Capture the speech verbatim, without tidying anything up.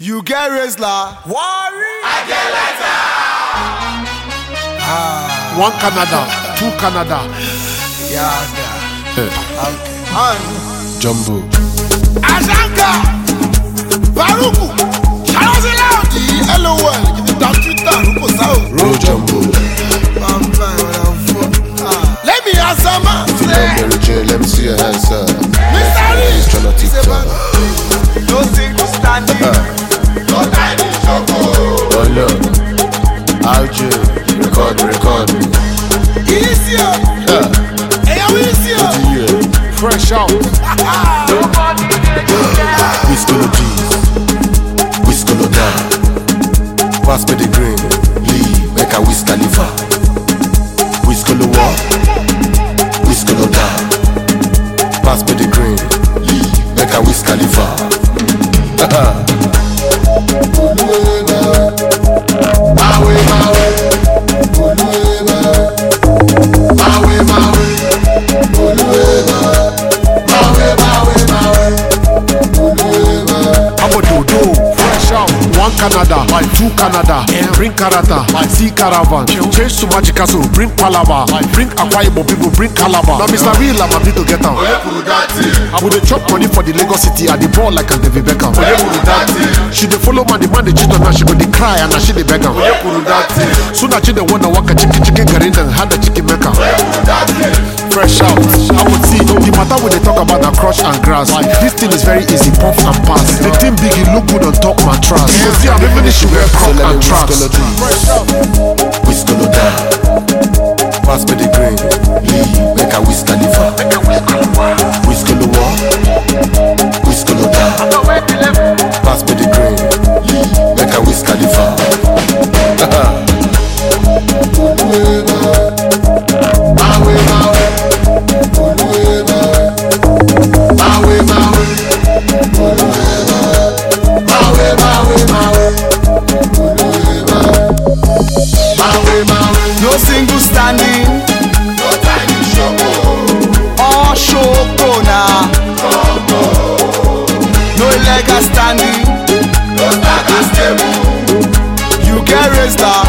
You get Rizla. Worry. I get lighter. Ah. One Canada, two Canada. Yeah, Hey. yeah. Jumbo. Azanka. Baruku. Shalazi Laudi. Hello world. Down Twitter. Ruko Sao. Roll Jumbo. Let me answer man. If you love Mary Jane, let me see your hands up. Mister Rich. Tryna TikTok. No single standing. No tiny choco. Oh no. R J. Record, record. Easy. Yeah. Hey, how easy? Yeah. Fresh out. Nobody get you down. Whiskolo G's. Whiskolo down. Pass me the green. Leave. Make a Wiz Khalifa. Whiskolo walk. Whiskolo down. Pass me the green. Leave. Make a Wiz Khalifa. One Canada, two Canada, bring Karata, see Caravan, change to Magic Castle, bring Palava, bring Akwa Ibom people, bring Calabar. Now Mister Real, I'm happy to get out. I would chop money for the Lagos City at the ball like a David Beckham. She dey follow man, the man they cheat on her, she go dey cry and now she dey beg am. Soon as she dey wanna walk a chicken chicken garin and had a chicken maker. Fresh out, I would see the matter when they talk about the crush and grass. This thing is very easy, puff and pass. The thing big, it look good on top mattress. You see, I'm even issue wear crop and tracks. Whiskolo down, pass me the green. Leave, make a Wiz Khalifa. Whiskolo walk, Whiskolo down, pass me the green. Leave, make a Wiz Khalifa. No single standing. No tiny choco. All shoko now. No illegal standing. No stack and stable. You get Rizla.